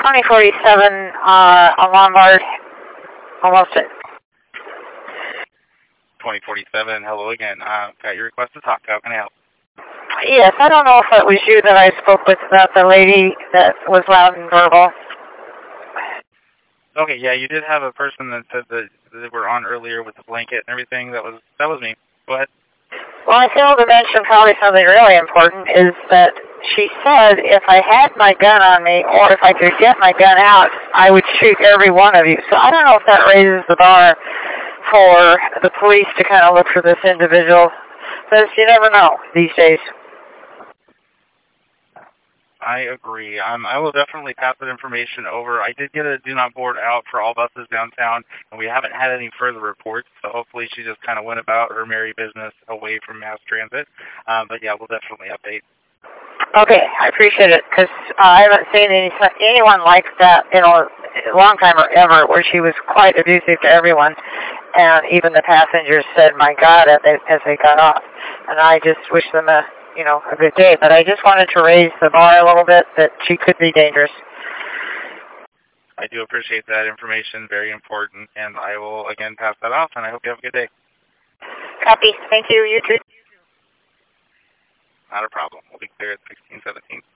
2047 on Lombard, almost it. 2047, hello again. Got your request to talk. How can I help? Yes, I don't know if it was you that I spoke with about the lady that was loud and verbal. Okay, yeah, you did have a person that said that they were on earlier with the blanket and everything. That was me. Go ahead. Well, I failed to mention probably something really important is that she said if I had my gun on me or if I could get my gun out, I would shoot every one of you. So I don't know if that raises the bar for the police to kind of look for this individual. Because you never know these days. I agree. I will definitely pass that information over. I did get a do not board out for all buses downtown, and we haven't had any further reports, so hopefully she just kind of went about her merry business away from mass transit. But yeah, we'll definitely update. Okay, I appreciate it, because I haven't seen anyone like that in a long time or ever, where she was quite abusive to everyone, and even the passengers said, my God, as they got off. And I just wish them a good day. But I just wanted to raise the bar a little bit that she could be dangerous. I do appreciate that information. Very important. And I will, again, pass that off, and I hope you have a good day. Copy. Thank you. You too. Not a problem. We'll be clear at 1617.